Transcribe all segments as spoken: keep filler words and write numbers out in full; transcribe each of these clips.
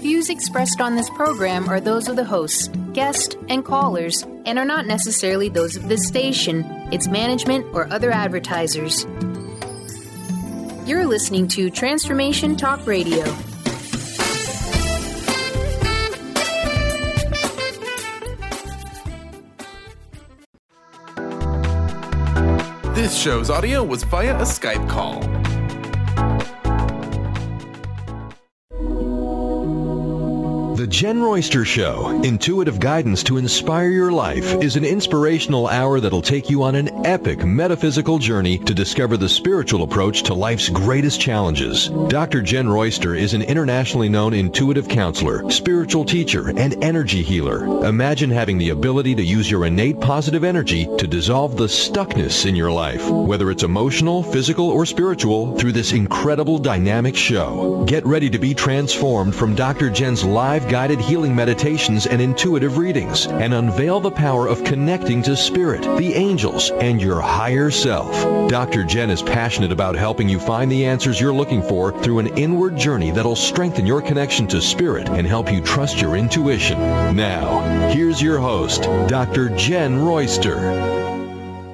views expressed on this program are those of the hosts, guests, and callers, and are not necessarily those of this station, its management, or other advertisers. You're listening to Transformation Talk Radio. This show's audio was via a Skype call. The Jen Royster Show, intuitive guidance to inspire your life, is an inspirational hour that'll take you on an epic metaphysical journey to discover the spiritual approach to life's greatest challenges. Doctor Jen Royster is an internationally known intuitive counselor, spiritual teacher, and energy healer. Imagine having the ability to use your innate positive energy to dissolve the stuckness in your life, whether it's emotional, physical, or spiritual, through this incredible dynamic show. Get ready to be transformed from Doctor Jen's live guided healing meditations and intuitive readings, and unveil the power of connecting to spirit, the angels, and your higher self. Doctor Jen is passionate about helping you find the answers you're looking for through an inward journey that'll strengthen your connection to spirit and help you trust your intuition. Now, here's your host, Doctor Jen Royster.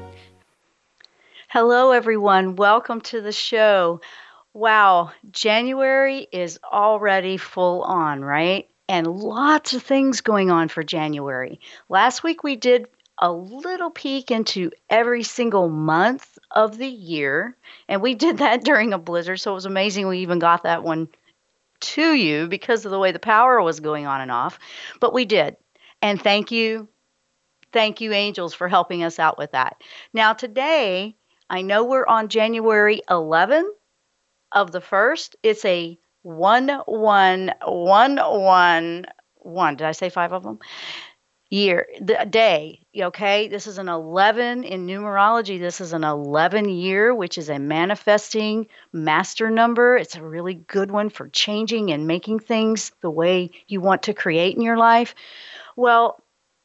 Hello, everyone. Welcome to the show. Wow, January is already full on, right? And lots of things going on for January. Last week we did a little peek into every single month of the year, and we did that during a blizzard, so it was amazing we even got that one to you because of the way the power was going on and off. But we did, and thank you, thank you, angels, for helping us out with that. Now today, I know we're on January eleventh of the first. It's a one, one, one, one, one. Did I say five of them? Year, the day. Okay, this is an eleven in numerology. This is an eleven year, which is a manifesting master number. It's a really good one for changing and making things the way you want to create in your life. Well,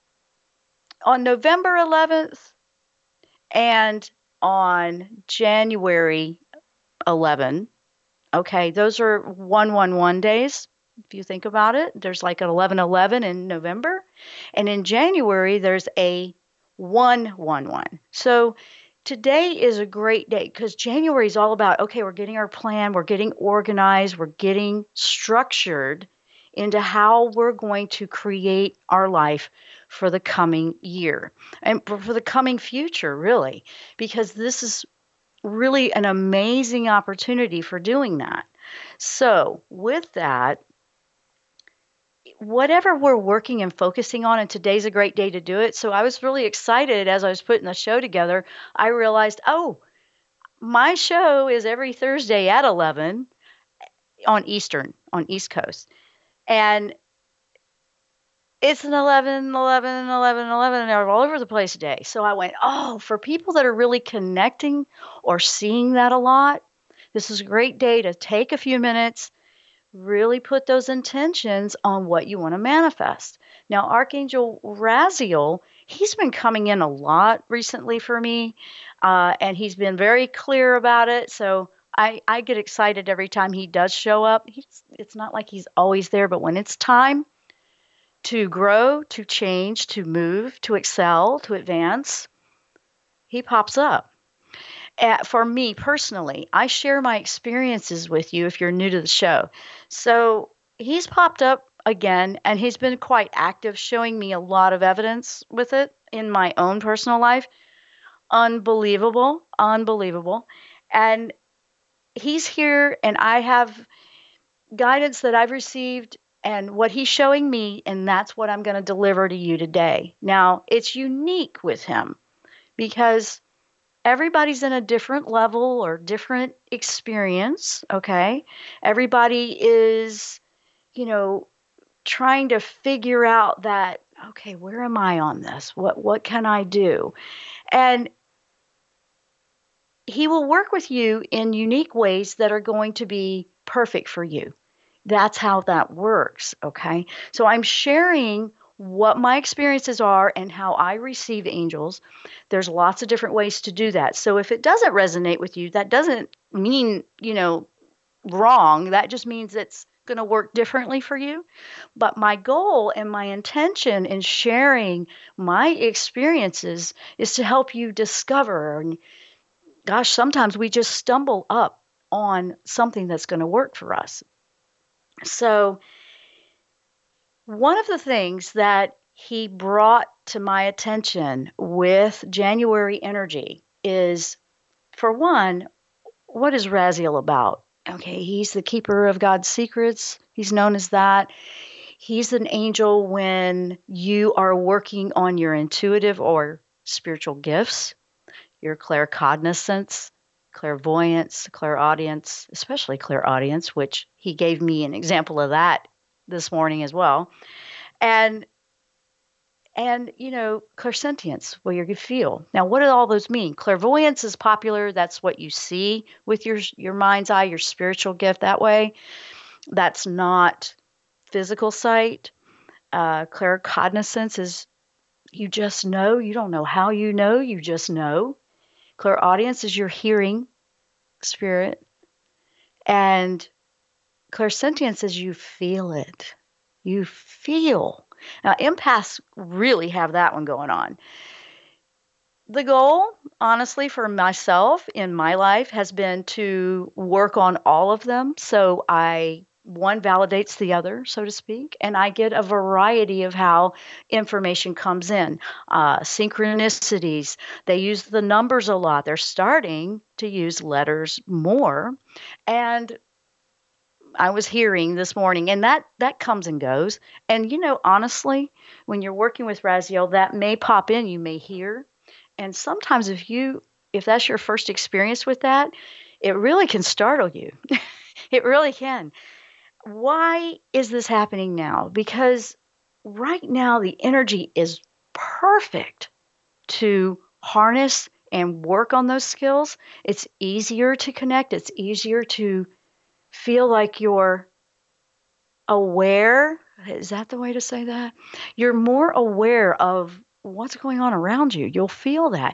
on November eleventh and on January eleventh, okay, those are one one one days, if you think about it. There's like an eleven eleven in November. And in January, there's a one one one. So today is a great day because January is all about, okay, we're getting our plan, we're getting organized, we're getting structured into how we're going to create our life for the coming year and for the coming future, really, because this is really an amazing opportunity for doing that. So with that, whatever we're working and focusing on, and today's a great day to do it. So I was really excited as I was putting the show together. I realized, oh, my show is every Thursday at eleven on Eastern, on East Coast. And it's an eleven, eleven, eleven, eleven, and they're all over the place today. So I went, oh, for people that are really connecting or seeing that a lot, this is a great day to take a few minutes, really put those intentions on what you want to manifest. Now, Archangel Raziel, he's been coming in a lot recently for me, uh, and he's been very clear about it. So I, I get excited every time he does show up. He's, it's not like he's always there, but when it's time to grow, to change, to move, to excel, to advance, he pops up. Uh, for me personally, I share my experiences with you if you're new to the show. So he's popped up again, and he's been quite active, showing me a lot of evidence with it in my own personal life. Unbelievable, unbelievable. And he's here, and I have guidance that I've received and what he's showing me, and that's what I'm going to deliver to you today. Now, it's unique with him because everybody's in a different level or different experience, okay? Everybody is, you know, trying to figure out that, okay, where am I on this? What what can I do? And he will work with you in unique ways that are going to be perfect for you. That's how that works, okay? So I'm sharing what my experiences are and how I receive angels. There's lots of different ways to do that. So if it doesn't resonate with you, that doesn't mean, you know, wrong. That just means it's going to work differently for you. But my goal and my intention in sharing my experiences is to help you discover. And gosh, sometimes we just stumble up on something that's going to work for us. So one of the things that he brought to my attention with January energy is, for one, what is Raziel about? Okay, he's the keeper of God's secrets. He's known as that. He's an angel when you are working on your intuitive or spiritual gifts, your claircognizance, clairvoyance, clairaudience, especially clairaudience, which he gave me an example of that this morning as well. And And, you know, clairsentience, where you can feel. Now, what do all those mean? Clairvoyance is popular. That's what you see with your your mind's eye, your spiritual gift that way. That's not physical sight. Uh, claircognizance is you just know. You don't know how you know. You just know. Clairaudience is your hearing spirit. And clairsentience is you feel it. You feel. Now, empaths really have that one going on. The goal, honestly, for myself in my life has been to work on all of them. So I, one validates the other, so to speak, and I get a variety of how information comes in. Uh, synchronicities, they use the numbers a lot. They're starting to use letters more. And I was hearing this morning, and that that comes and goes. And, you know, honestly, when you're working with Raziel, that may pop in, you may hear. And sometimes if you, if that's your first experience with that, it really can startle you. It really can. Why is this happening now? Because right now the energy is perfect to harness and work on those skills. It's easier to connect. It's easier to feel like you're aware. Is that the way to say that? You're more aware of what's going on around you. You'll feel that.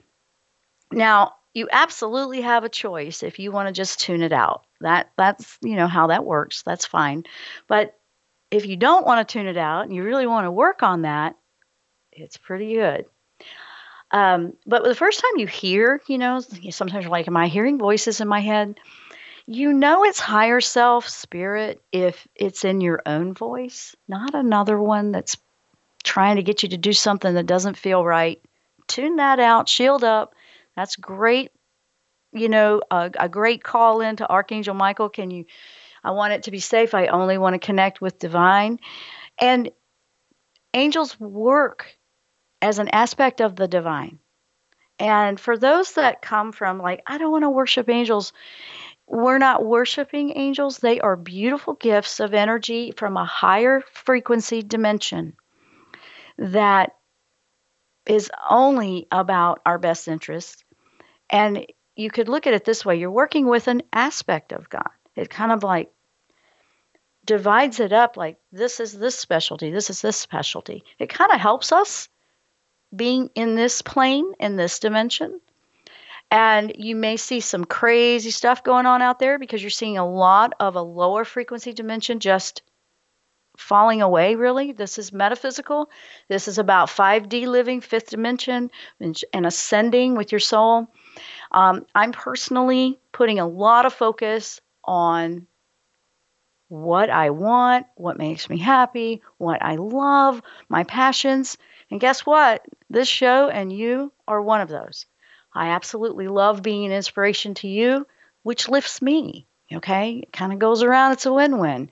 Now, you absolutely have a choice if you want to just tune it out. That that's, you know, how that works. That's fine. But if you don't want to tune it out and you really want to work on that, it's pretty good. Um, but the first time you hear, you know, sometimes you're like, am I hearing voices in my head? You know it's higher self, spirit, if it's in your own voice, not another one that's trying to get you to do something that doesn't feel right. Tune that out, shield up. That's great, you know, a, a great call in to Archangel Michael. Can you, I want it to be safe. I only want to connect with divine. And angels work as an aspect of the divine. And for those that come from like, I don't want to worship angels, we're not worshiping angels. They are beautiful gifts of energy from a higher frequency dimension that is only about our best interests. And you could look at it this way. You're working with an aspect of God. It kind of like divides it up like this is this specialty, this is this specialty. It kind of helps us being in this plane, in this dimension. And you may see some crazy stuff going on out there because you're seeing a lot of a lower frequency dimension just falling away, really. This is metaphysical. This is about five D living, fifth dimension, and, and ascending with your soul. Um, I'm personally putting a lot of focus on what I want, what makes me happy, what I love, my passions. And guess what? This show and you are one of those. I absolutely love being an inspiration to you, which lifts me, okay? It kind of goes around. It's a win-win.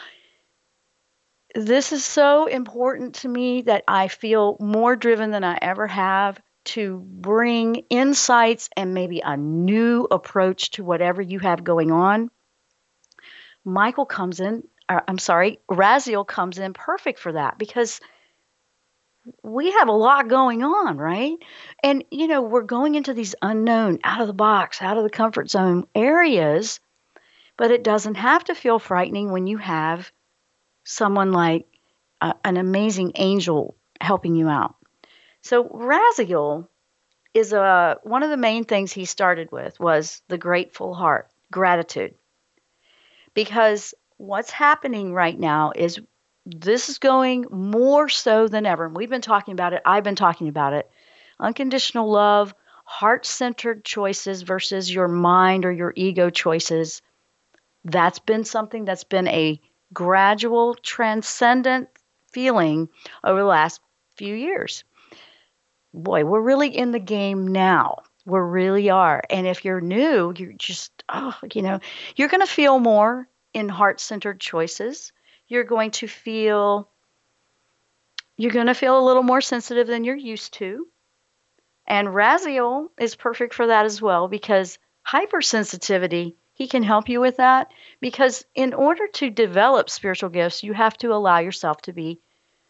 This is so important to me that I feel more driven than I ever have to bring insights and maybe a new approach to whatever you have going on. Michael comes in, or, I'm sorry, Raziel comes in perfect for that because we have a lot going on, right? And, you know, we're going into these unknown, out of the box, out of the comfort zone areas, but it doesn't have to feel frightening when you have someone like uh, an amazing angel helping you out. So Raziel is a, one of the main things he started with was the grateful heart, gratitude. Because what's happening right now is this is going more so than ever. And we've been talking about it. I've been talking about it. Unconditional love, heart-centered choices versus your mind or your ego choices. That's been something that's been a gradual, transcendent feeling over the last few years. Boy, we're really in the game now. We really are. And if you're new, you're just, oh, you know, you're going to feel more in heart-centered choices. You're going to feel, you're going to feel a little more sensitive than you're used to. And Raziel is perfect for that as well, because hypersensitivity, he can help you with that. Because in order to develop spiritual gifts, you have to allow yourself to be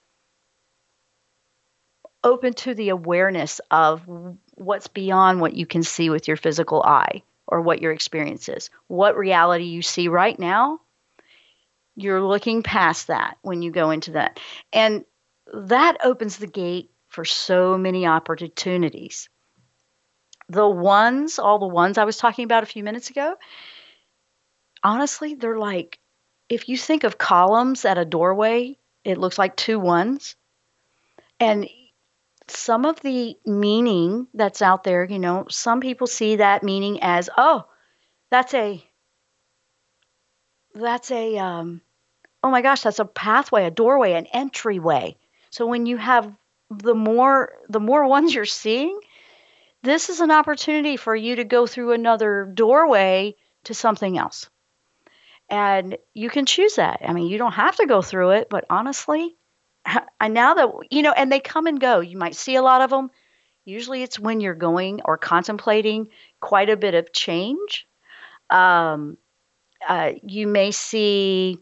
open to the awareness of what's beyond what you can see with your physical eye or what your experience is. What reality you see right now, you're looking past that when you go into that. And that opens the gate for so many opportunities. The ones, all the ones I was talking about a few minutes ago, honestly, they're like, if you think of columns at a doorway, it looks like two ones. And some of the meaning that's out there, you know, some people see that meaning as, oh, that's a, that's a, um, oh my gosh, that's a pathway, a doorway, an entryway. So when you have the more, the more ones you're seeing, this is an opportunity for you to go through another doorway to something else. And you can choose that. I mean, you don't have to go through it, but honestly, I now that, you know, and they come and go. You might see a lot of them. Usually it's when you're going or contemplating quite a bit of change. Um, uh, you may see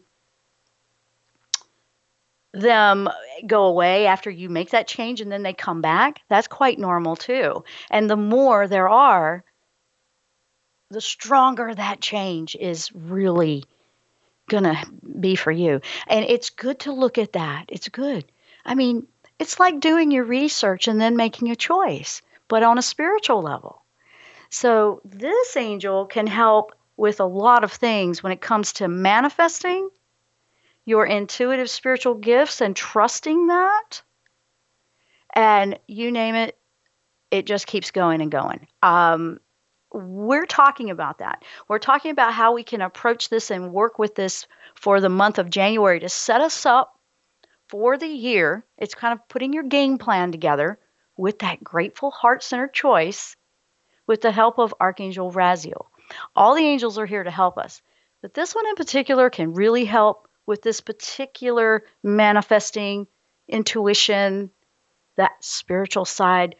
them go away after you make that change and then they come back. That's quite normal too. And the more there are, the stronger that change is really going to be for you. And it's good to look at that. It's good. I mean, it's like doing your research and then making a choice, but on a spiritual level. So this angel can help with a lot of things when it comes to manifesting your intuitive spiritual gifts and trusting that. And you name it, it just keeps going and going. Um, we're talking about that. We're talking about how we can approach this and work with this for the month of January to set us up for the year. It's kind of putting your game plan together with that grateful heart-centered choice with the help of Archangel Raziel. All the angels are here to help us, but this one in particular can really help with this particular manifesting intuition, that spiritual side,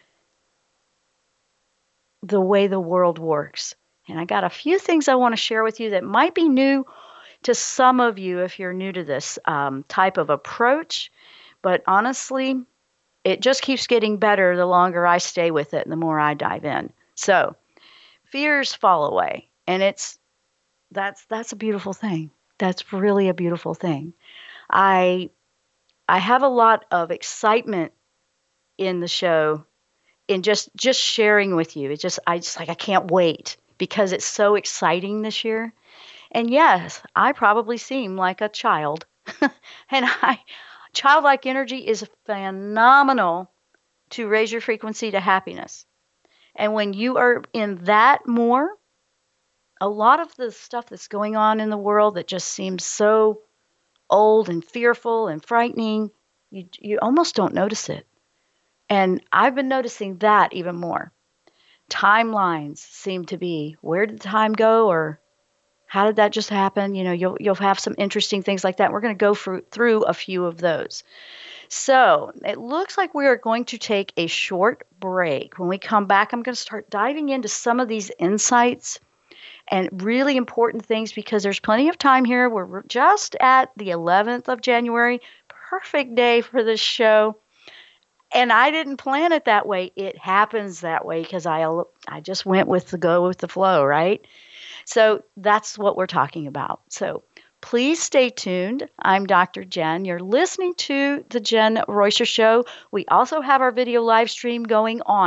the way the world works. And I got a few things I want to share with you that might be new to some of you if you're new to this um, type of approach. But honestly, it just keeps getting better the longer I stay with it and the more I dive in. So fears fall away. And it's that's that's a beautiful thing. That's really a beautiful thing. I I have a lot of excitement in the show in just just sharing with you. It's just I just like I can't wait because it's so exciting this year. And yes, I probably seem like a child. and I childlike energy is phenomenal to raise your frequency to happiness. And when you are in that more, a lot of the stuff that's going on in the world that just seems so old and fearful and frightening, you you almost don't notice it. And I've been noticing that even more. Timelines seem to be, where did time go, or how did that just happen? You know, you'll you'll have some interesting things like that. We're going to go through, through a few of those. So it looks like we are going to take a short break. When we come back, I'm going to start diving into some of these insights and really important things because there's plenty of time here. We're just at the eleventh of January. Perfect day for this show. And I didn't plan it that way. It happens that way because I I just went with the go with the flow, right? So that's what we're talking about. So please stay tuned. I'm Doctor Jen. You're listening to the Jen Royster Show. We also have our video live stream going on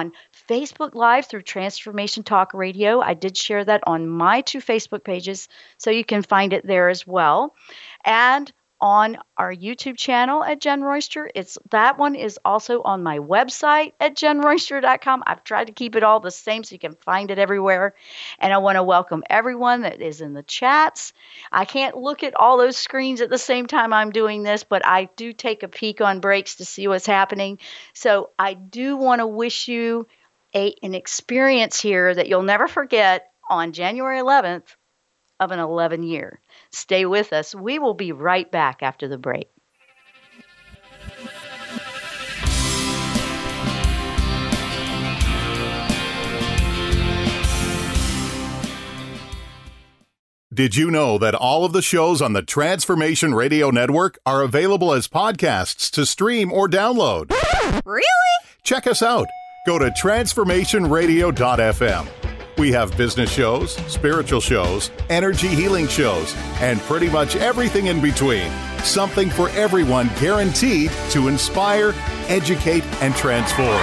Facebook Live through Transformation Talk Radio. I did share that on my two Facebook pages, so you can find it there as well. And on our YouTube channel at Jen Royster. It's that one is also on my website at jen royster dot com. I've tried to keep it all the same so you can find it everywhere. And I want to welcome everyone that is in the chats. I can't look at all those screens at the same time I'm doing this, but I do take a peek on breaks to see what's happening. So I do want to wish you a, an experience here that you'll never forget on January eleventh of an eleven year. Stay with us. We will be right back after the break. Did you know that all of the shows on the Transformation Radio Network are available as podcasts to stream or download? Really? Check us out. Go to transformation radio dot f m. We have business shows, spiritual shows, energy healing shows, and pretty much everything in between. Something for everyone, guaranteed to inspire, educate, and transform.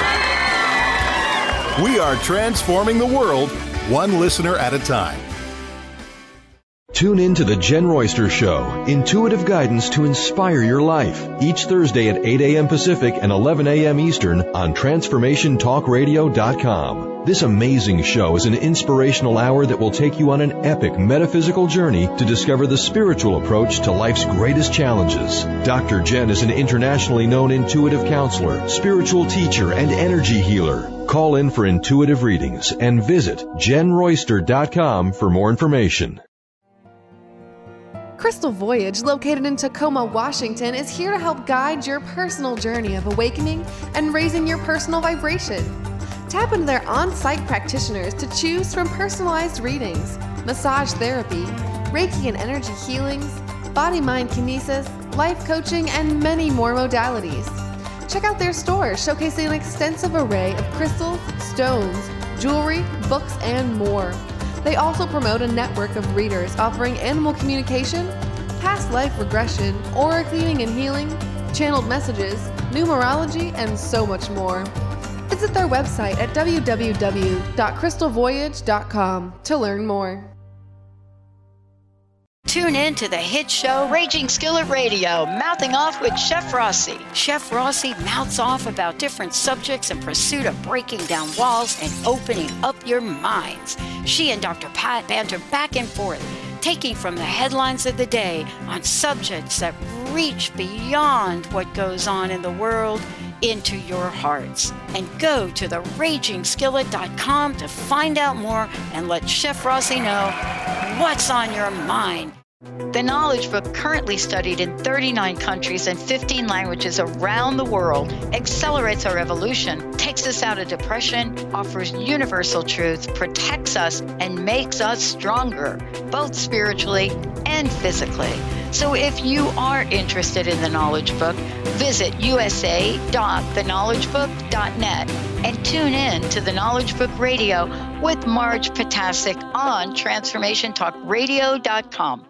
We are transforming the world, one listener at a time. Tune in to The Jen Royster Show, intuitive guidance to inspire your life, each Thursday at eight a.m. Pacific and eleven a.m. Eastern on transformation talk radio dot com. This amazing show is an inspirational hour that will take you on an epic metaphysical journey to discover the spiritual approach to life's greatest challenges. Doctor Jen is an internationally known intuitive counselor, spiritual teacher, and energy healer. Call in for intuitive readings and visit jen royster dot com for more information. Crystal Voyage, located in Tacoma, Washington, is here to help guide your personal journey of awakening and raising your personal vibration. Tap into their on-site practitioners to choose from personalized readings, massage therapy, Reiki and energy healings, body-mind kinesis, life coaching, and many more modalities. Check out their store showcasing an extensive array of crystals, stones, jewelry, books, and more. They also promote a network of readers offering animal communication, past life regression, aura cleaning and healing, channeled messages, numerology, and so much more. Visit their website at w w w dot crystal voyage dot com to learn more. Tune in to the hit show Raging Skillet Radio, Mouthing Off with Chef Rossi. Chef Rossi mouths off about different subjects in pursuit of breaking down walls and opening up your minds. She and Doctor Pat banter back and forth, taking from the headlines of the day on subjects that reach beyond what goes on in the world into your hearts. And go to the raging skillet dot com to find out more and let Chef Rossi know what's on your mind. The Knowledge Book, currently studied in thirty-nine countries and fifteen languages around the world, accelerates our evolution, takes us out of depression, offers universal truth, protects us, and makes us stronger, both spiritually and physically. So if you are interested in the Knowledge Book, visit u s a dot the knowledge book dot net and tune in to the Knowledge Book Radio with Marge Potasic on transformation talk radio dot com.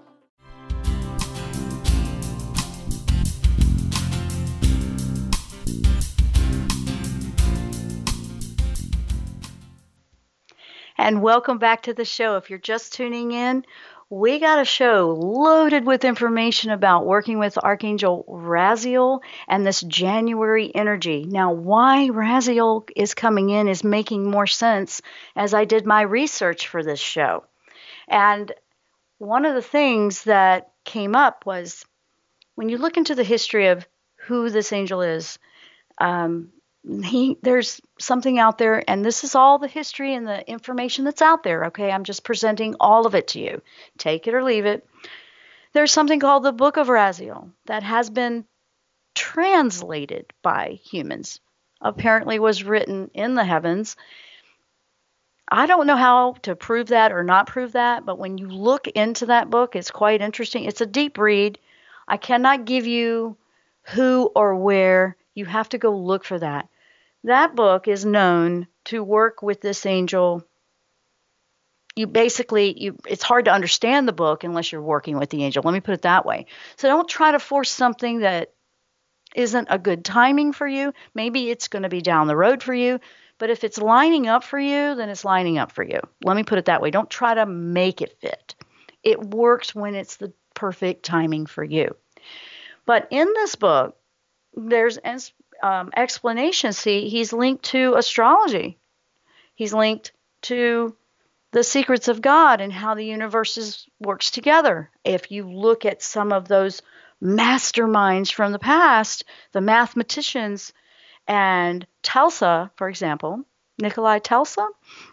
And welcome back to the show. If you're just tuning in, we got a show loaded with information about working with Archangel Raziel and this January energy. Now, why Raziel is coming in is making more sense as I did my research for this show. And one of the things that came up was when you look into the history of who this angel is, um, He, there's something out there, and this is all the history and the information that's out there, okay? I'm just presenting all of it to you. Take it or leave it. There's something called the Book of Raziel that has been translated by humans. Apparently was written in the heavens. I don't know how to prove that or not prove that, but when you look into that book, it's quite interesting. It's a deep read. I cannot give you who or where. You have to go look for that. That book is known to work with this angel. You basically, you, it's hard to understand the book unless you're working with the angel. Let me put it that way. So don't try to force something that isn't a good timing for you. Maybe it's going to be down the road for you. But if it's lining up for you, then it's lining up for you. Let me put it that way. Don't try to make it fit. It works when it's the perfect timing for you. But in this book, there's um, explanation. See, he's linked to astrology. He's linked to the secrets of God and how the universe works together. If you look at some of those masterminds from the past, the mathematicians and Tesla, for example, Nikola Tesla,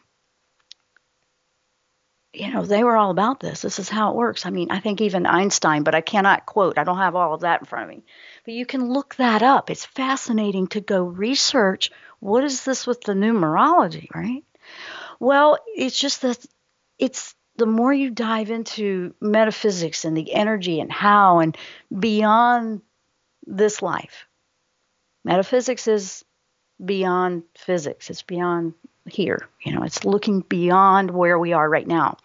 you know, they were all about this. This is how it works. I mean, I think even Einstein, but I cannot quote. I don't have all of that in front of me. But you can look that up. It's fascinating to go research what is this with the numerology, right? Well, it's just that it's the more you dive into metaphysics and the energy and how and beyond this life. Metaphysics is beyond physics. It's beyond here. You know, it's looking beyond where we are right now.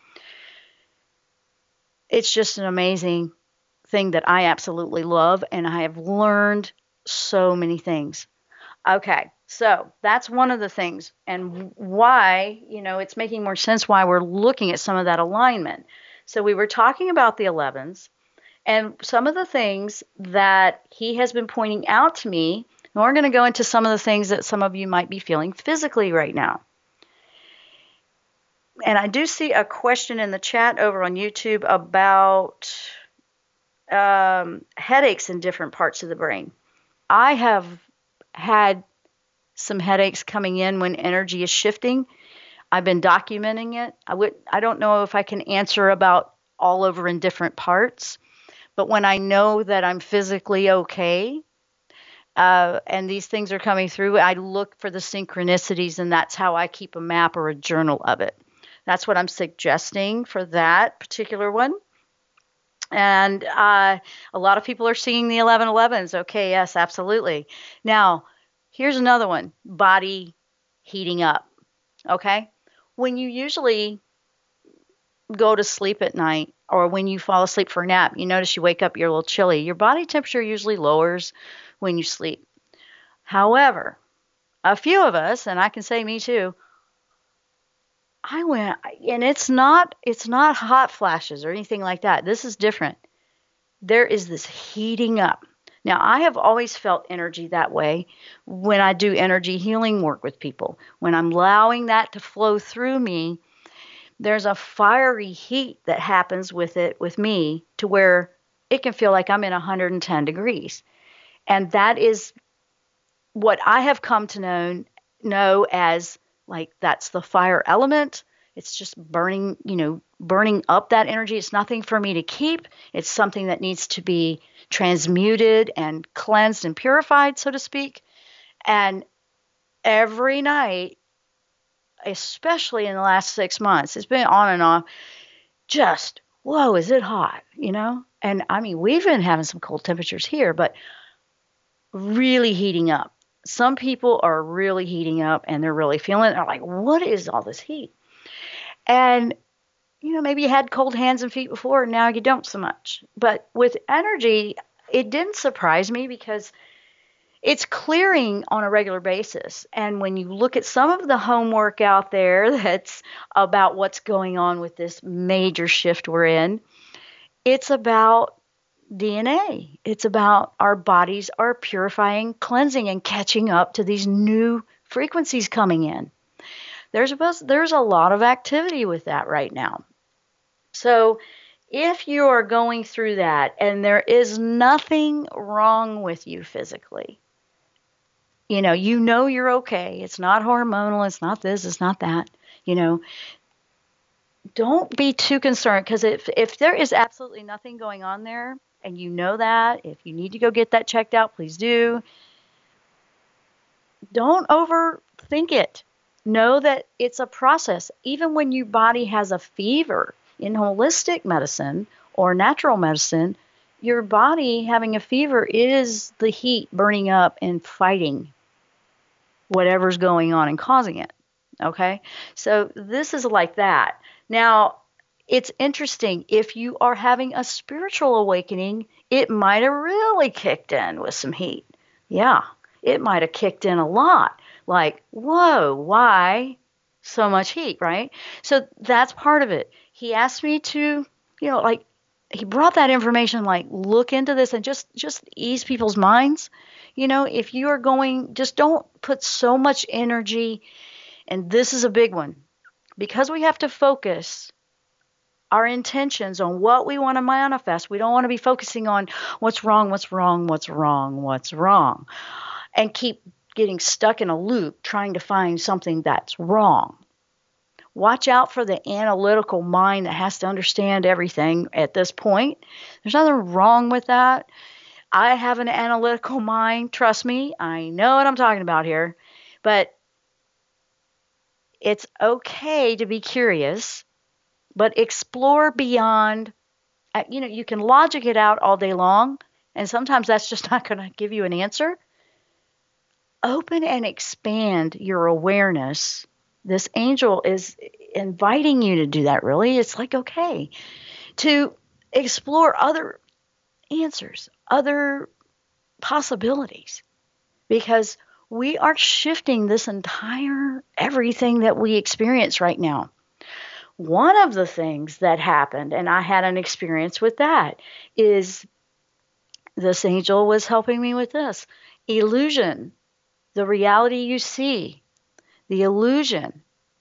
It's just an amazing thing that I absolutely love, and I have learned so many things. Okay, so that's one of the things, and why, you know, it's making more sense why we're looking at some of that alignment. So we were talking about the elevens, and some of the things that he has been pointing out to me, and we're going to go into some of the things that some of you might be feeling physically right now. And I do see a question in the chat over on YouTube about um, headaches in different parts of the brain. I have had some headaches coming in when energy is shifting. I've been documenting it. I would, I don't know if I can answer about all over in different parts, but when I know that I'm physically okay, uh, and these things are coming through, I look for the synchronicities, and that's how I keep a map or a journal of it. That's what I'm suggesting for that particular one. And uh, a lot of people are seeing the eleven elevens. Okay, yes, absolutely. Now, here's another one, body heating up. Okay? When you usually go to sleep at night, or when you fall asleep for a nap, you notice you wake up, you're a little chilly. Your body temperature usually lowers when you sleep. However, a few of us, and I can say me too, I went, and it's not, it's not hot flashes or anything like that. This is different. There is this heating up. Now, I have always felt energy that way when I do energy healing work with people. When I'm allowing that to flow through me, there's a fiery heat that happens with it, with me, to where it can feel like I'm in one hundred ten degrees. And that is what I have come to know, know as, like, that's the fire element. It's just burning, you know, burning up that energy. It's nothing for me to keep. It's something that needs to be transmuted and cleansed and purified, so to speak. And every night, especially in the last six months, it's been on and off, just, whoa, is it hot, you know? And I mean, we've been having some cold temperatures here, but really heating up. Some people are really heating up and they're really feeling it. They're like, what is all this heat? And, you know, maybe you had cold hands and feet before, and now you don't so much. But with energy, it didn't surprise me because it's clearing on a regular basis. And when you look at some of the homework out there that's about what's going on with this major shift we're in, it's about D N A. It's about our bodies are purifying, cleansing, and catching up to these new frequencies coming in. There's a, there's a lot of activity with that right now. So if you are going through that and there is nothing wrong with you physically, you know, you know you're okay. It's not hormonal. It's not this. It's not that. You know, don't be too concerned, because if, if there is absolutely nothing going on there, and you know that, if you need to go get that checked out, please do. Don't overthink it. Know that it's a process. Even when your body has a fever in holistic medicine or natural medicine, your body having a fever is the heat burning up and fighting whatever's going on and causing it. Okay? So this is like that. Now, it's interesting. If you are having a spiritual awakening, it might have really kicked in with some heat. Yeah, it might have kicked in a lot. like, whoa, why so much heat, right? So that's part of it. He asked me to, you know, like, he brought that information, like, look into this and just, just ease people's minds. You know, if you are going, just don't put so much energy, and this is a big one, because we have to focus our intentions on what we want to manifest. We don't want to be focusing on what's wrong, what's wrong, what's wrong, what's wrong, and keep getting stuck in a loop trying to find something that's wrong. Watch out for the analytical mind that has to understand everything at this point. There's nothing wrong with that. I have an analytical mind. Trust me, I know what I'm talking about here. But it's okay to be curious, but explore beyond. You know, you can logic it out all day long, and sometimes that's just not going to give you an answer. Open and expand your awareness. This angel is inviting you to do that, really. It's like, okay, to explore other answers, other possibilities, because we are shifting this entire everything that we experience right now. One of the things that happened, and I had an experience with that, is this angel was helping me with this. Illusion, the reality you see, the illusion.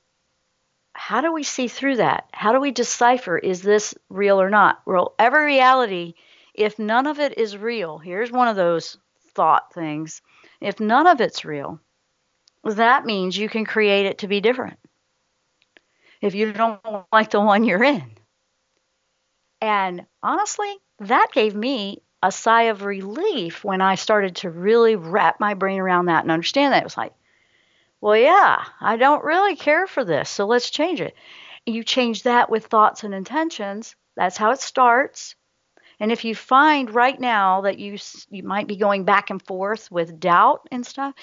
How do we see through that? How do we decipher, is this real or not? Well, every reality, if none of it is real, here's one of those thought things. If none of it's real, that means you can create it to be different. If you don't like the one you're in. And honestly, that gave me a sigh of relief when I started to really wrap my brain around that and understand that. It was like, well, yeah, I don't really care for this, so let's change it. You change that with thoughts and intentions. That's how it starts. And if you find right now that you you might be going back and forth with doubt and stuff,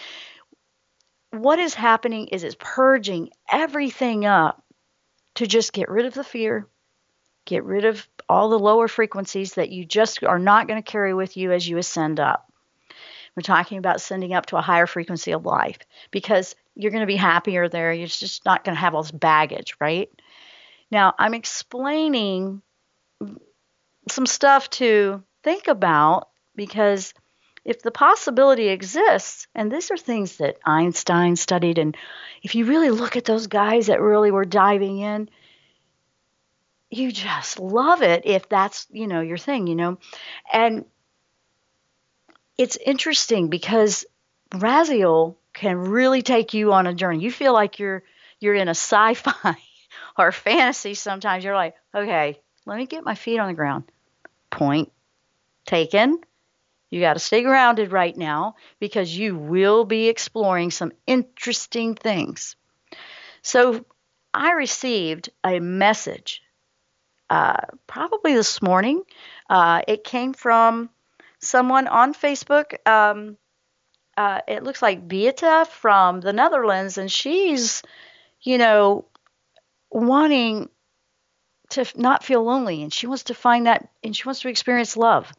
what is happening is it's purging everything up to just get rid of the fear, get rid of all the lower frequencies that you just are not going to carry with you as you ascend up. We're talking about ascending up to a higher frequency of life, because you're going to be happier there. You're just not going to have all this baggage, right? Now, I'm explaining some stuff to think about, because if the possibility exists, and these are things that Einstein studied, and if you really look at those guys that really were diving in, you just love it if that's, you know, your thing, you know. And it's interesting because Raziel can really take you on a journey. You feel like you're you're in a sci-fi or fantasy sometimes. You're like, okay, let me get my feet on the ground. Point taken. You got to stay grounded right now, because you will be exploring some interesting things. So I received a message uh, probably this morning. Uh, it came from someone on Facebook. Um, uh, it looks like Beata from the Netherlands, and she's, you know, wanting to not feel lonely, and she wants to find that, and she wants to experience love.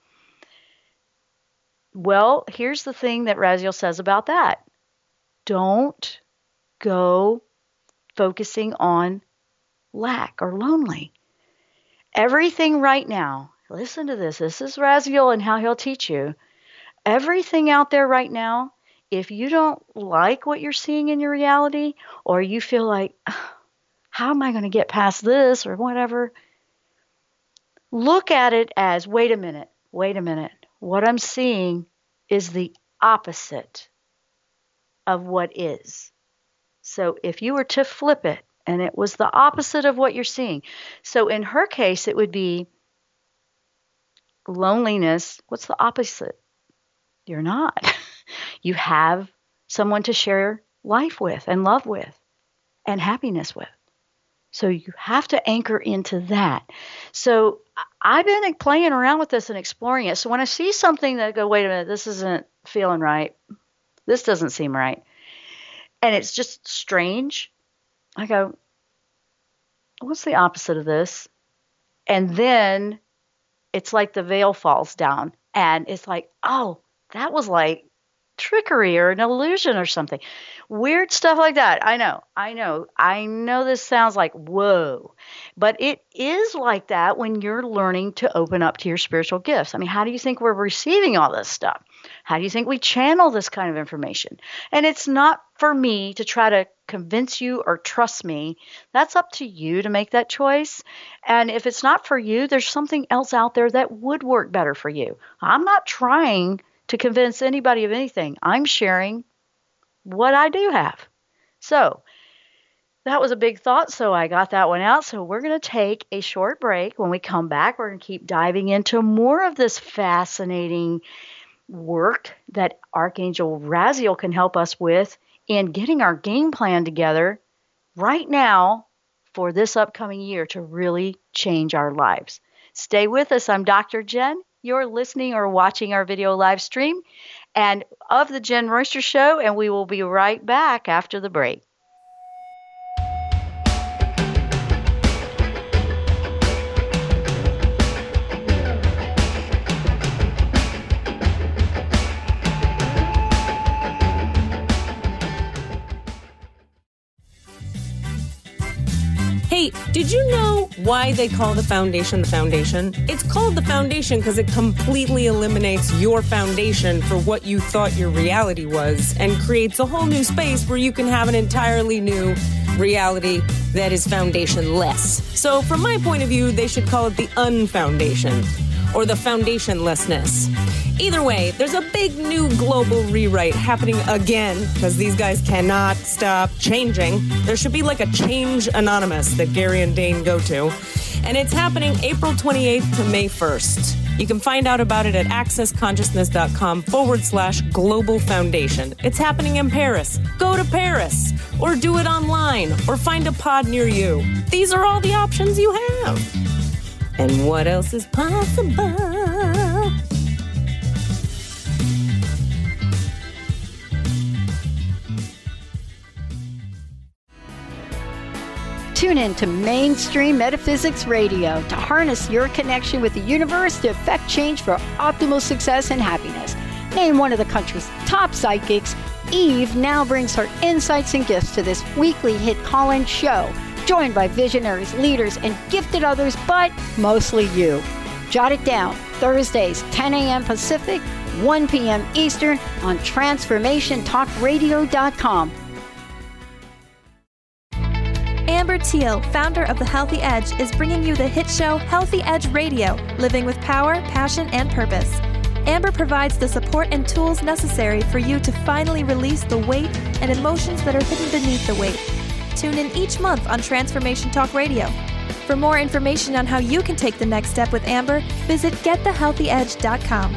Well, here's the thing that Raziel says about that. Don't go focusing on lack or lonely. Everything right now, listen to this. This is Raziel and how he'll teach you. Everything out there right now, if you don't like what you're seeing in your reality, or you feel like, how am I going to get past this or whatever, look at it as, wait a minute, wait a minute. What I'm seeing is the opposite of what is. So if you were to flip it, and it was the opposite of what you're seeing. So in her case, it would be loneliness. What's the opposite? You're not. You have someone to share life with and love with and happiness with. So you have to anchor into that. So I've been playing around with this and exploring it. So when I see something that I go, wait a minute, this isn't feeling right. This doesn't seem right. And it's just strange. I go, what's the opposite of this? And then it's like the veil falls down. And it's like, oh, that was like trickery or an illusion or something. Weird stuff like that. I know, I know, I know this sounds like, whoa, but it is like that when you're learning to open up to your spiritual gifts. I mean, how do you think we're receiving all this stuff? How do you think we channel this kind of information? And it's not for me to try to convince you or trust me. That's up to you to make that choice. And if it's not for you, there's something else out there that would work better for you. I'm not trying to convince anybody of anything. I'm sharing what I do have. So that was a big thought, so I got that one out. So we're going to take a short break. When we come back, we're going to keep diving into more of this fascinating work that Archangel Raziel can help us with in getting our game plan together right now for this upcoming year to really change our lives. Stay with us. I'm Doctor Jen. You're listening or watching our video live stream and of the Jen Royster Show, and we will be right back after the break. Hey, did you know why they call the foundation the foundation? It's called the foundation because it completely eliminates your foundation for what you thought your reality was and creates a whole new space where you can have an entirely new reality that is foundationless. So from my point of view, they should call it the unfoundation or the foundationlessness. Either way, there's a big new global rewrite happening again because these guys cannot stop changing. There should be like a Change Anonymous that Gary and Dane go to. And it's happening April twenty-eighth to May first. You can find out about it at accessconsciousness.com forward slash global foundation. It's happening in Paris. Go to Paris or do it online or find a pod near you. These are all the options you have. And what else is possible? Tune in to Mainstream Metaphysics Radio to harness your connection with the universe to effect change for optimal success and happiness. Named one of the country's top psychics, Eve now brings her insights and gifts to this weekly hit call-in show, joined by visionaries, leaders, and gifted others, but mostly you. Jot it down, Thursdays, ten a.m. Pacific, one p.m. Eastern on transformation talk radio dot com. Amber Teal, founder of The Healthy Edge, is bringing you the hit show Healthy Edge Radio, living with power, passion, and purpose. Amber provides the support and tools necessary for you to finally release the weight and emotions that are hidden beneath the weight. Tune in each month on Transformation Talk Radio. For more information on how you can take the next step with Amber, visit get the healthy edge dot com.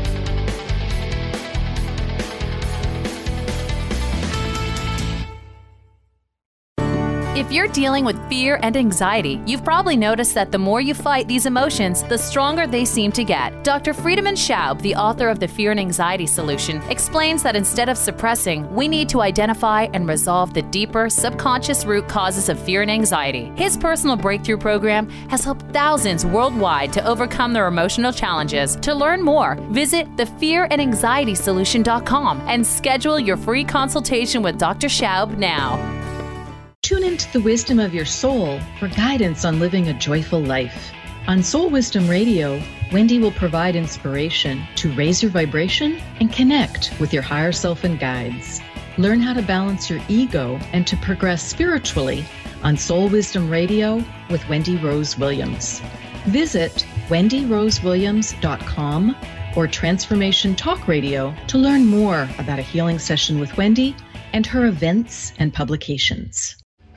If you're dealing with fear and anxiety, you've probably noticed that the more you fight these emotions, the stronger they seem to get. Doctor Friedemann Schaub, the author of The Fear and Anxiety Solution, explains that instead of suppressing, we need to identify and resolve the deeper, subconscious root causes of fear and anxiety. His personal breakthrough program has helped thousands worldwide to overcome their emotional challenges. To learn more, visit the fear and anxiety solution dot com and schedule your free consultation with Doctor Schaub now. Tune into the wisdom of your soul for guidance on living a joyful life. On Soul Wisdom Radio, Wendy will provide inspiration to raise your vibration and connect with your higher self and guides. Learn how to balance your ego and to progress spiritually on Soul Wisdom Radio with Wendy Rose Williams. Visit wendy rose williams dot com or Transformation Talk Radio to learn more about a healing session with Wendy and her events and publications.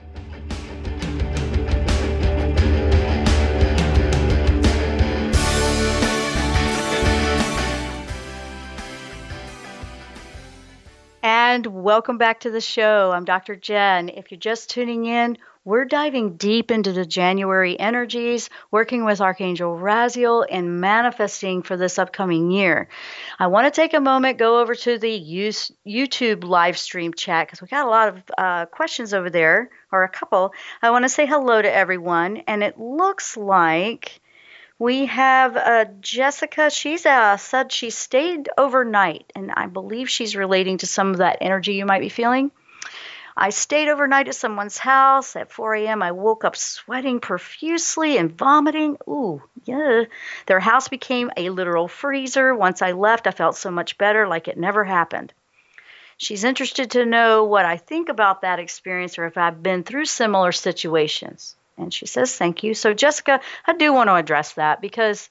And welcome back to the show. I'm Doctor Jen. If you're just tuning in, we're diving deep into the January energies, working with Archangel Raziel and manifesting for this upcoming year. I want to take a moment, go over to the YouTube live stream chat because we got a lot of uh, questions over there, or a couple. I want to say hello to everyone, and it looks like We have uh, Jessica. She's uh, said she stayed overnight, and I believe she's relating to some of that energy you might be feeling. I stayed overnight at someone's house. At four a.m., I woke up sweating profusely and vomiting. Ooh, yeah. Their house became a literal freezer. Once I left, I felt so much better, like it never happened. She's interested to know what I think about that experience or if I've been through similar situations. And she says, thank you. So, Jessica, I do want to address that because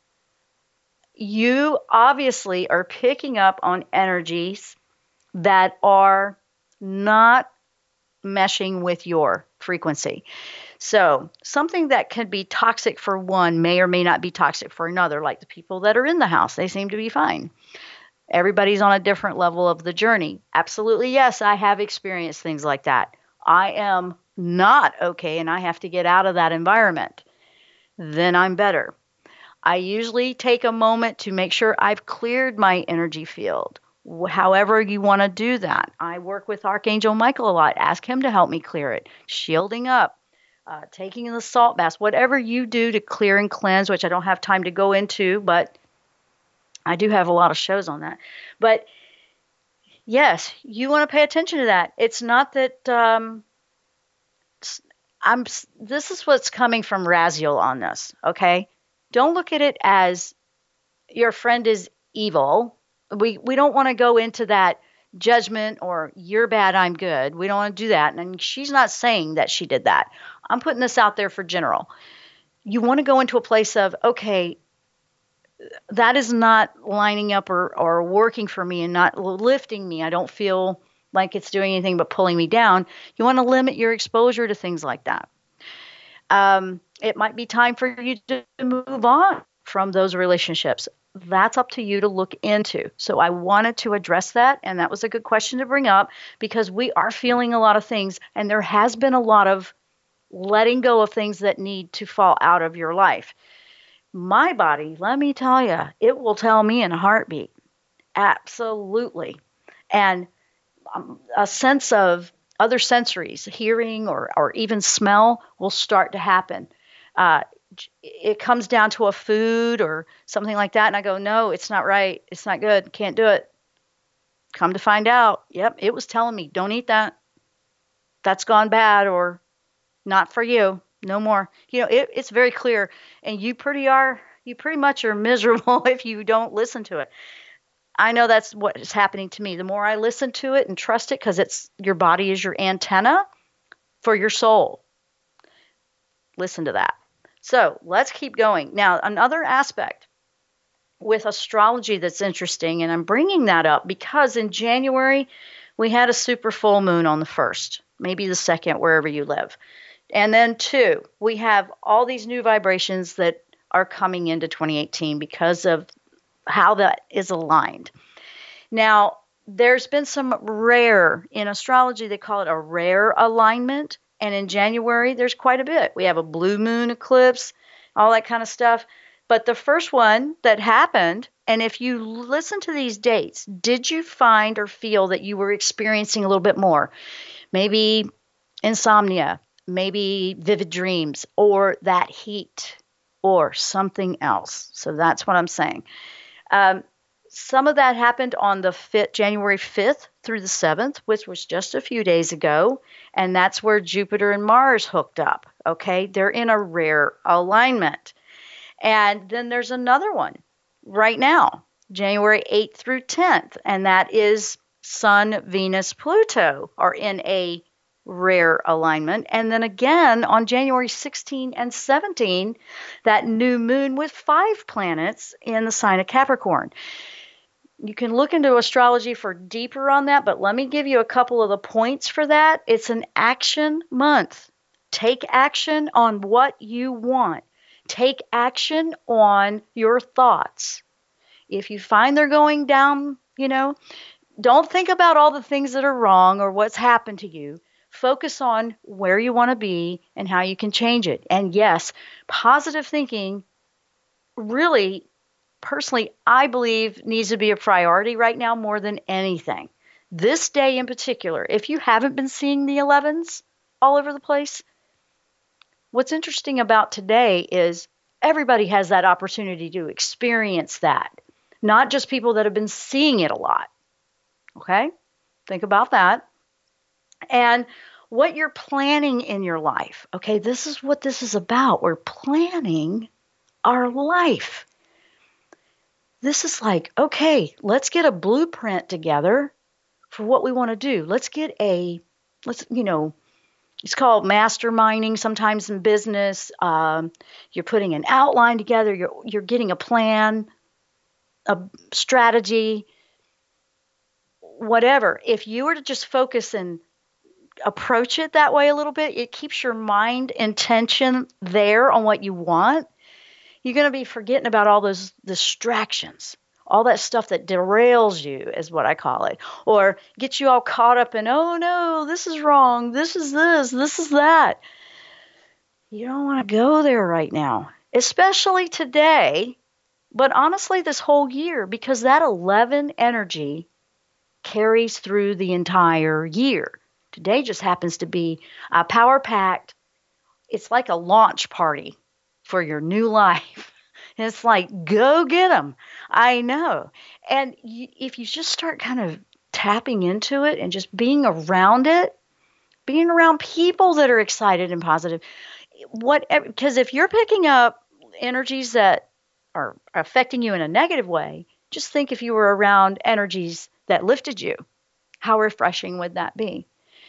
you obviously are picking up on energies that are not meshing with your frequency. So something that can be toxic for one may or may not be toxic for another, like the people that are in the house. They seem to be fine. Everybody's on a different level of the journey. Absolutely, yes, I have experienced things like that. I am not okay and I have to get out of that environment. Then I'm better. I usually take a moment to make sure I've cleared my energy field. However you want to do that. I work with Archangel Michael a lot. Ask him to help me clear it. Shielding up, uh, taking the salt baths, whatever you do to clear and cleanse, which I don't have time to go into, but I do have a lot of shows on that. But yes, you want to pay attention to that. It's not that um, I'm. This is what's coming from Raziel on this, okay? Don't look at it as your friend is evil. We we don't want to go into that judgment or you're bad, I'm good. We don't want to do that. And she's not saying that she did that. I'm putting this out there for general. You want to go into a place of, okay, that is not lining up or, or working for me and not lifting me. I don't feel like it's doing anything but pulling me down. You want to limit your exposure to things like that. Um, it might be time for you to move on from those relationships. That's up to you to look into. So I wanted to address that, and that was a good question to bring up because we are feeling a lot of things, and there has been a lot of letting go of things that need to fall out of your life. My body, let me tell you, it will tell me in a heartbeat. Absolutely. And um, a sense of other sensories, hearing or, or even smell, will start to happen. Uh, it comes down to a food or something like that, and I go, no, it's not right. It's not good. Can't do it. Come to find out, yep, it was telling me, don't eat that. That's gone bad or not for you. No more. You know, it, it's very clear, and you pretty are, you pretty much are miserable if you don't listen to it. I know that's what is happening to me. The more I listen to it and trust it, because it's your body is your antenna for your soul. Listen to that. So let's keep going. Now, another aspect with astrology that's interesting, and I'm bringing that up because in January, we had a super full moon on the first, maybe the second, wherever you live. And then two, we have all these new vibrations that are coming into twenty eighteen because of how that is aligned. Now, there's been some rare, in astrology, they call it a rare alignment. And in January, there's quite a bit. We have a blue moon eclipse, all that kind of stuff. But the first one that happened, and if you listen to these dates, did you find or feel that you were experiencing a little bit more? Maybe insomnia, maybe vivid dreams, or that heat, or something else. So that's what I'm saying. Um, some of that happened on the fifth, January fifth through the seventh, which was just a few days ago. And that's where Jupiter and Mars hooked up. Okay, they're in a rare alignment. And then there's another one right now, January eighth through tenth. And that is Sun, Venus, Pluto are in a rare alignment. And then again on January sixteenth and seventeenth, that new moon with five planets in the sign of Capricorn. You can look into astrology for deeper on that, but let me give you a couple of the points for that. It's an action month. Take action on what you want. Take action on your thoughts. If you find they're going down, you know, don't think about all the things that are wrong or what's happened to you. Focus on where you want to be and how you can change it. And yes, positive thinking really, personally, I believe needs to be a priority right now more than anything. This day in particular, if you haven't been seeing the elevens all over the place, what's interesting about today is Everybody has that opportunity to experience that, not just people that have been seeing it a lot. Okay? Think about that. And what you're planning in your life. Okay, this is what this is about. We're planning our life. This is like, okay, let's get a blueprint together for what we want to do. Let's get a, let's, you know, it's called masterminding sometimes in business. Um, you're putting an outline together. You're, you're getting a plan, a strategy, whatever. If you were to just focus and approach it that way a little bit, it keeps your mind intention there on what you want. You're going to be forgetting about all those distractions, all that stuff that derails you is what I call it, or gets you all caught up in, oh no, this is wrong, this is this, this is that. You don't want to go there right now, especially today, but honestly this whole year, because that eleven energy carries through the entire year. Today just happens to be a power-packed, it's like a launch party for your new life. It's like, go get them. I know. And you, if you just start kind of tapping into it and just being around it, being around people that are excited and positive, whatever, because if you're picking up energies that are affecting you in a negative way, just think if you were around energies that lifted you, how refreshing would that be?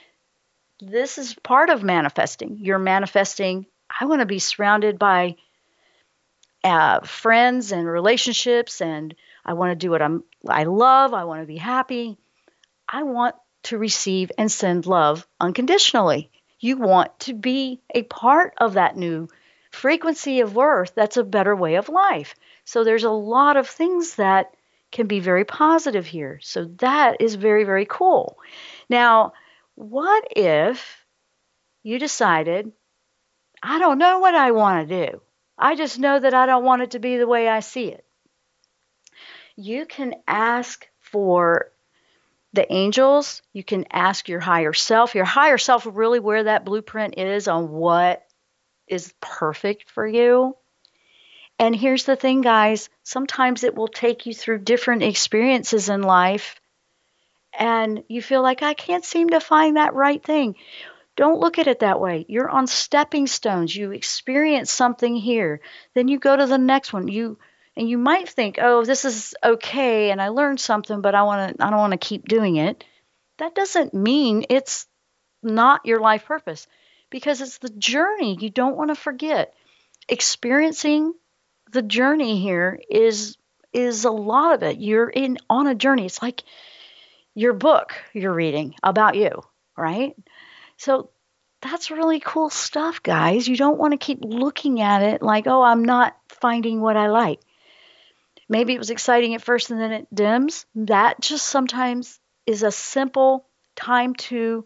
This is part of manifesting. You're manifesting, I want to be surrounded by uh, friends and relationships, and I want to do what I'm, I love. I want to be happy. I want to receive and send love unconditionally. You want to be a part of that new frequency of worth. That's a better way of life. So there's a lot of things that can be very positive here. So that is very, very cool. Now, what if you decided, I don't know what I want to do. I just know that I don't want it to be the way I see it. You can ask for the angels. You can ask your higher self. Your higher self, really where that blueprint is on what is perfect for you. And here's the thing, guys. Sometimes it will take you through different experiences in life, and you feel like, I can't seem to find that right thing. Don't look at it that way. You're on stepping stones. You experience something here. Then you go to the next one. You and you might think, oh, this is okay, and I learned something, but I want to. I don't want to keep doing it. That doesn't mean it's not your life purpose, because it's the journey you don't want to forget. Experiencing the journey here is is a lot of it. You're in on a journey. It's like your book you're reading about you, right? So that's really cool stuff, guys. You don't want to keep looking at it like, oh, I'm not finding what I like. Maybe it was exciting at first and then it dims. That just sometimes is a simple time to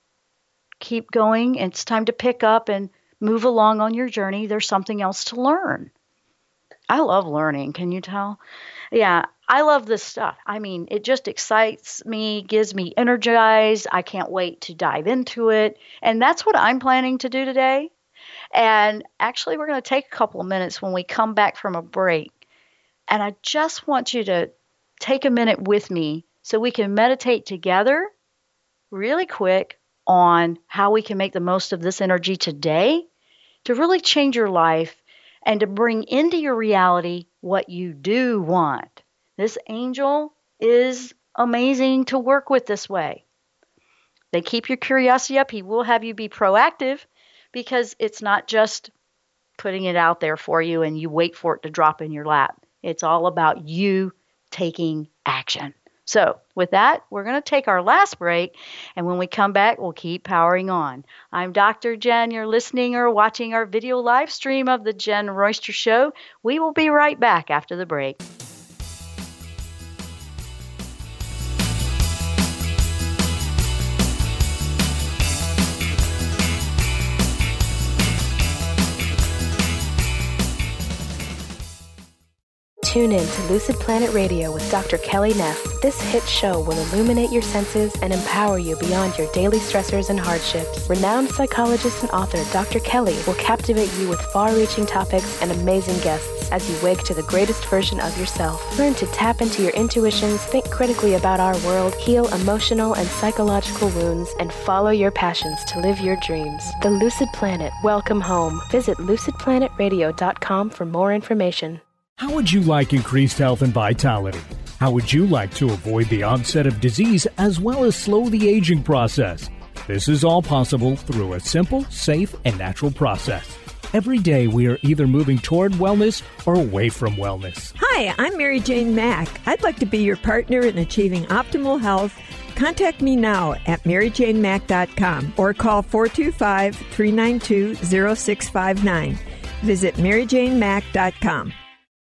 keep going. It's time to pick up and move along on your journey. There's something else to learn. I love learning. Can you tell? Yeah, I love this stuff. I mean, it just excites me, gives me energized. I can't wait to dive into it. And that's what I'm planning to do today. And actually, we're going to take a couple of minutes when we come back from a break. And I just want you to take a minute with me so we can meditate together really quick on how we can make the most of this energy today to really change your life and to bring into your reality what you do want. This angel is amazing to work with this way. They keep your curiosity up. He will have you be proactive, because it's not just putting it out there for you and you wait for it to drop in your lap. It's all about you taking action. So with that, we're going to take our last break, and when we come back, we'll keep powering on. I'm Doctor Jen. You're listening or watching our video live stream of the Jen Royster Show. We will be right back after the break. Tune in to Lucid Planet Radio with Doctor Kelly Neff. This hit show will illuminate your senses and empower you beyond your daily stressors and hardships. Renowned psychologist and author Doctor Kelly will captivate you with far-reaching topics and amazing guests as you wake to the greatest version of yourself. Learn to tap into your intuitions, think critically about our world, heal emotional and psychological wounds, and follow your passions to live your dreams. The Lucid Planet. Welcome home. Visit lucid planet radio dot com for more information. How would you like increased health and vitality? How would you like to avoid the onset of disease as well as slow the aging process? This is all possible through a simple, safe, and natural process. Every day we are either moving toward wellness or away from wellness. Hi, I'm Mary Jane Mack. I'd like to be your partner in achieving optimal health. Contact me now at mary jane mack dot com or call four two five, three nine two, zero six five nine. Visit mary jane mack dot com.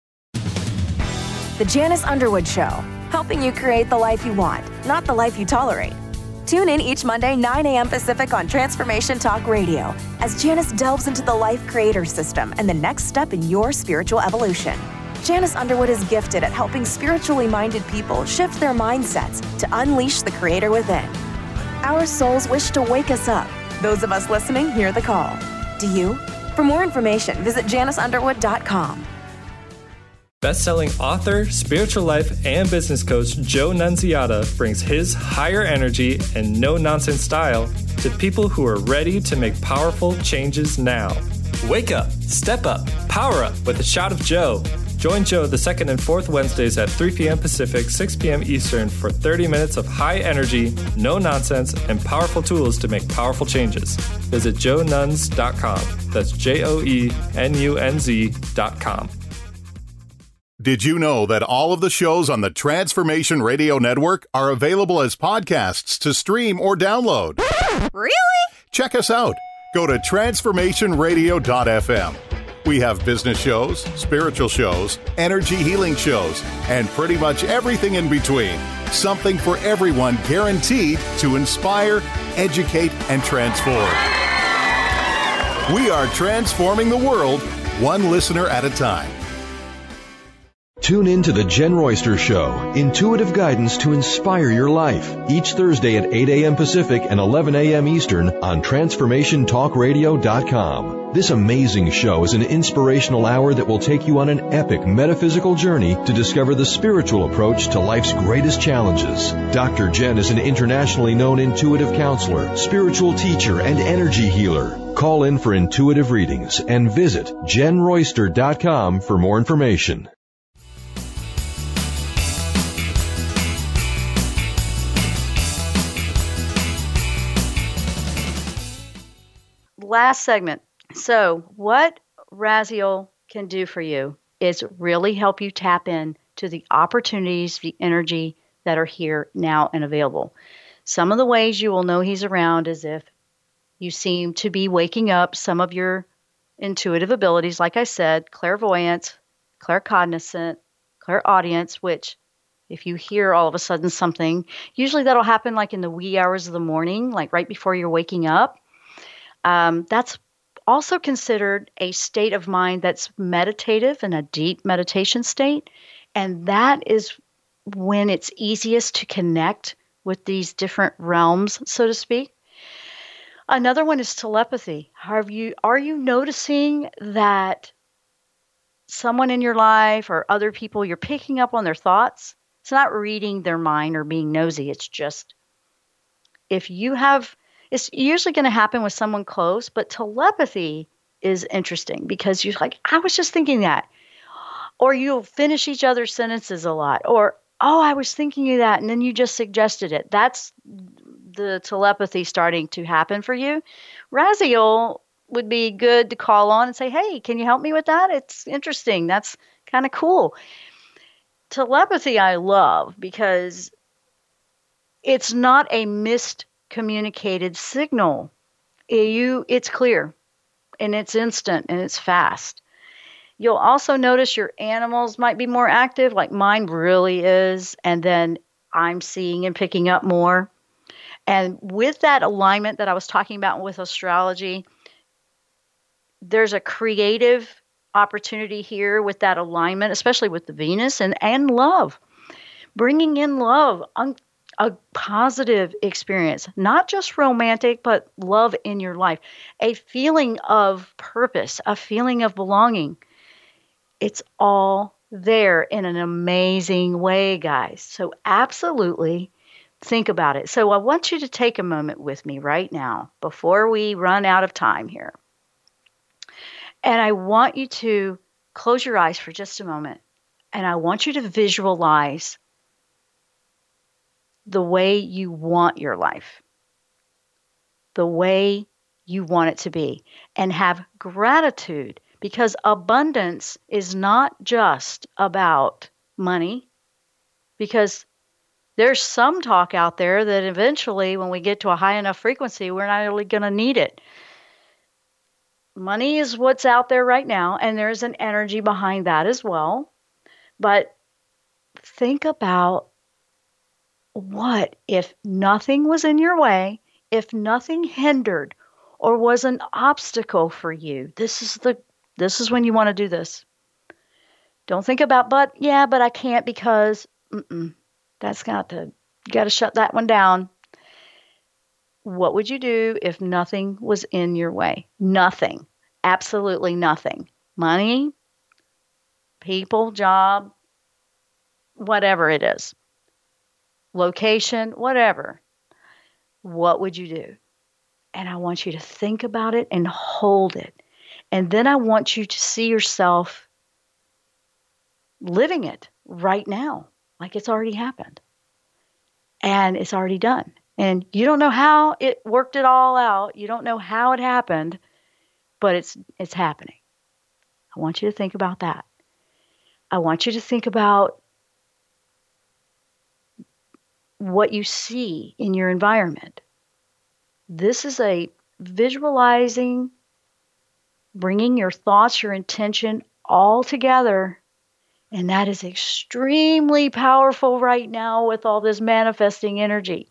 The Janice Underwood Show, helping you create the life you want, not the life you tolerate. Tune in each Monday, nine a.m. Pacific on Transformation Talk Radio as Janice delves into the Life Creator System and the next step in your spiritual evolution. Janice Underwood is gifted at helping spiritually minded people shift their mindsets to unleash the creator within. Our souls wish to wake us up. Those of us listening hear the call. Do you? For more information, visit janice underwood dot com. Best-selling author, spiritual life, and business coach Joe Nunziata brings his higher energy and no-nonsense style to people who are ready to make powerful changes now. Wake up, step up, power up with a shot of Joe. Join Joe the second and fourth Wednesdays at three p.m. Pacific, six p.m. Eastern for thirty minutes of high energy, no nonsense, and powerful tools to make powerful changes. Visit joe nuns dot com. That's J O E N U N Z dot com. Did you know that all of the shows on the Transformation Radio Network are available as podcasts to stream or download? Really? Check us out. Go to transformation radio dot f m. We have business shows, spiritual shows, energy healing shows, and pretty much everything in between. Something for everyone, guaranteed to inspire, educate, and transform. We are transforming the world, one listener at a time. Tune in to The Jen Royster Show, intuitive guidance to inspire your life, each Thursday at eight a.m. Pacific and eleven a.m. Eastern on transformation talk radio dot com. This amazing show is an inspirational hour that will take you on an epic metaphysical journey to discover the spiritual approach to life's greatest challenges. Doctor Jen is an internationally known intuitive counselor, spiritual teacher, and energy healer. Call in for intuitive readings and visit jen royster dot com for more information. Last segment. So what Raziel can do for you is really help you tap in to the opportunities, the energy that are here now and available. Some of the ways you will know he's around is if you seem to be waking up some of your intuitive abilities, like I said, clairvoyance, claircognizant, clairaudience, which if you hear all of a sudden something, usually that'll happen like in the wee hours of the morning, like right before you're waking up. Um, that's also considered a state of mind that's meditative and a deep meditation state. And that is when it's easiest to connect with these different realms, so to speak. Another one is telepathy. Have you, are you noticing that someone in your life or other people, you're picking up on their thoughts? It's not reading their mind or being nosy. It's just if you have... It's usually going to happen with someone close, but telepathy is interesting because you're like, I was just thinking that. Or you'll finish each other's sentences a lot. Or, oh, I was thinking of that, and then you just suggested it. That's the telepathy starting to happen for you. Raziel would be good to call on and say, hey, can you help me with that? It's interesting. That's kind of cool. Telepathy I love because it's not a missed communicated signal. You, it's clear and it's instant and it's fast. You'll also notice your animals might be more active, like mine really is, and then I'm seeing and picking up more. And with that alignment that I was talking about with astrology, there's a creative opportunity here with that alignment, especially with the Venus and, and love. Bringing in love, un, a positive experience, not just romantic, but love in your life, a feeling of purpose, a feeling of belonging. It's all there in an amazing way, guys. So absolutely think about it. So I want you to take a moment with me right now before we run out of time here. And I want you to close your eyes for just a moment. And I want you to visualize the way you want your life, the way you want it to be, and have gratitude, because abundance is not just about money, because there's some talk out there that eventually when we get to a high enough frequency, we're not really going to need it. Money is what's out there right now, and there's an energy behind that as well. But think about, what if nothing was in your way, if nothing hindered or was an obstacle for you? This is the this is when you want to do this. Don't think about, but yeah, but I can't because mm-mm, that's got to you got to shut that one down. What would you do if nothing was in your way? Nothing. Absolutely nothing. Money, people, job, whatever it is. Location, whatever. What would you do? And I want you to think about it and hold it. And then I want you to see yourself living it right now, like it's already happened. And it's already done. And you don't know how it worked it all out. You don't know how it happened, but it's it's happening. I want you to think about that. I want you to think about what you see in your environment. This is a visualizing, bringing your thoughts, your intention all together. And that is extremely powerful right now with all this manifesting energy.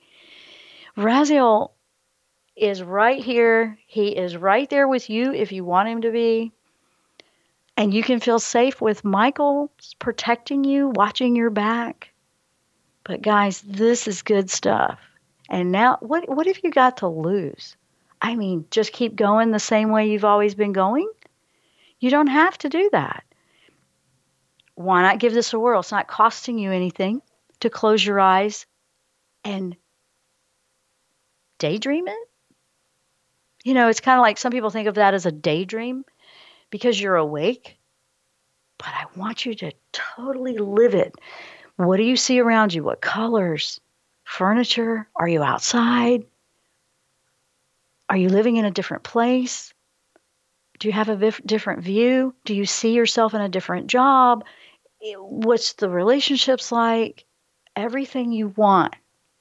Raziel is right here. He is right there with you if you want him to be. And you can feel safe with Michael protecting you, watching your back. But guys, this is good stuff. And now, what what have you got to lose? I mean, just keep going the same way you've always been going? You don't have to do that. Why not give this a whirl? It's not costing you anything to close your eyes and daydream it. You know, it's kind of like some people think of that as a daydream because you're awake. But I want you to totally live it. What do you see around you? What colors? Furniture? Are you outside? Are you living in a different place? Do you have a vif- different view? Do you see yourself in a different job? What's the relationships like? Everything you want.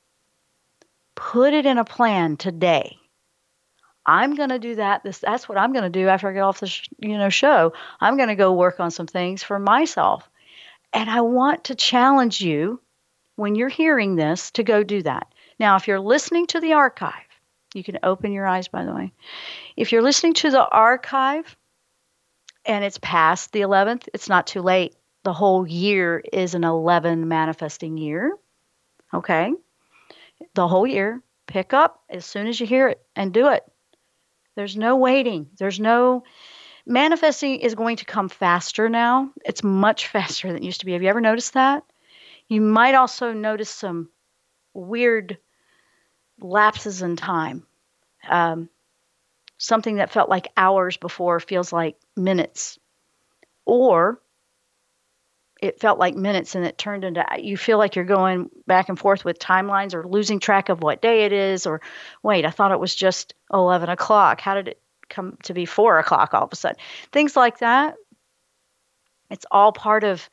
Put it in a plan today. I'm going to do that. This that's what I'm going to do after I get off the sh- you know show. I'm going to go work on some things for myself. And I want to challenge you when you're hearing this to go do that. Now, if you're listening to the archive, you can open your eyes, by the way. If you're listening to the archive and it's past the eleventh, it's not too late. The whole year is an eleven manifesting year. Okay? The whole year. Pick up as soon as you hear it and do it. There's no waiting. There's no... Manifesting is going to come faster now. It's much faster than it used to be. Have you ever noticed that? You might also notice some weird lapses in time. Um, something that felt like hours before feels like minutes. Or it felt like minutes and it turned into, you feel like you're going back and forth with timelines or losing track of what day it is. Or, wait, I thought it was just eleven o'clock. How did it come to be four o'clock all of a sudden? Things like that. It's all part of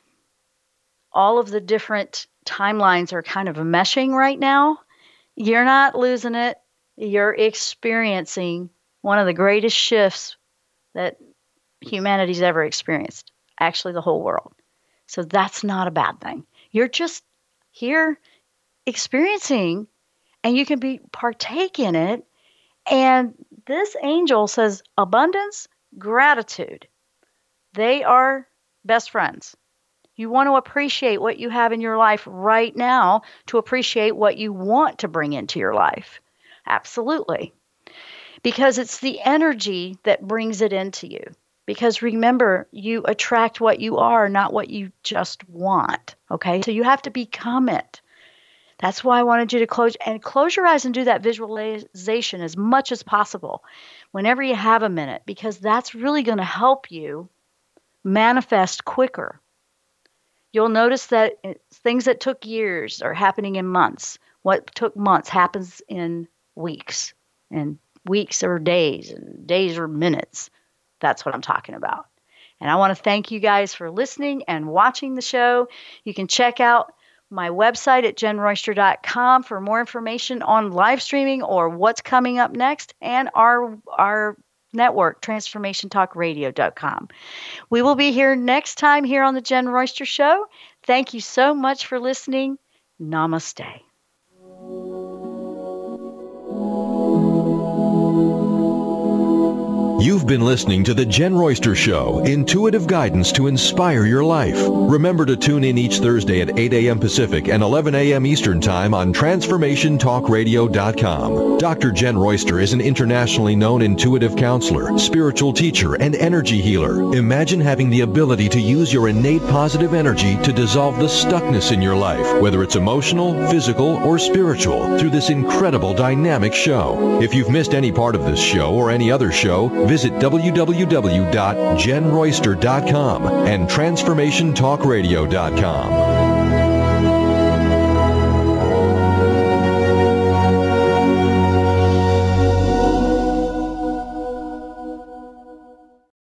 all of the different timelines are kind of meshing right now. You're not losing it. You're experiencing one of the greatest shifts that humanity's ever experienced. Actually, the whole world. So that's not a bad thing. You're just here experiencing, and you can be partake in it. And this angel says abundance, gratitude. They are best friends. You want to appreciate what you have in your life right now to appreciate what you want to bring into your life. Absolutely. Because it's the energy that brings it into you. Because remember, you attract what you are, not what you just want. Okay? So you have to become it. That's why I wanted you to close and close your eyes and do that visualization as much as possible whenever you have a minute, because that's really going to help you manifest quicker. You'll notice that things that took years are happening in months. What took months happens in weeks, and weeks or days, and days or minutes. That's what I'm talking about. And I want to thank you guys for listening and watching the show. You can check out my website at jen royster dot com for more information on live streaming or what's coming up next, and our our network, transformation talk radio dot com. We will be here next time here on the Jen Royster Show. Thank you so much for listening. Namaste. You've been listening to The Jen Royster Show, intuitive guidance to inspire your life. Remember to tune in each Thursday at eight a.m. Pacific and eleven a.m. Eastern Time on transformation talk radio dot com. Doctor Jen Royster is an internationally known intuitive counselor, spiritual teacher, and energy healer. Imagine having the ability to use your innate positive energy to dissolve the stuckness in your life, whether it's emotional, physical, or spiritual, through this incredible dynamic show. If you've missed any part of this show or any other show, visit w w w dot jen royster dot com and transformation talk radio dot com.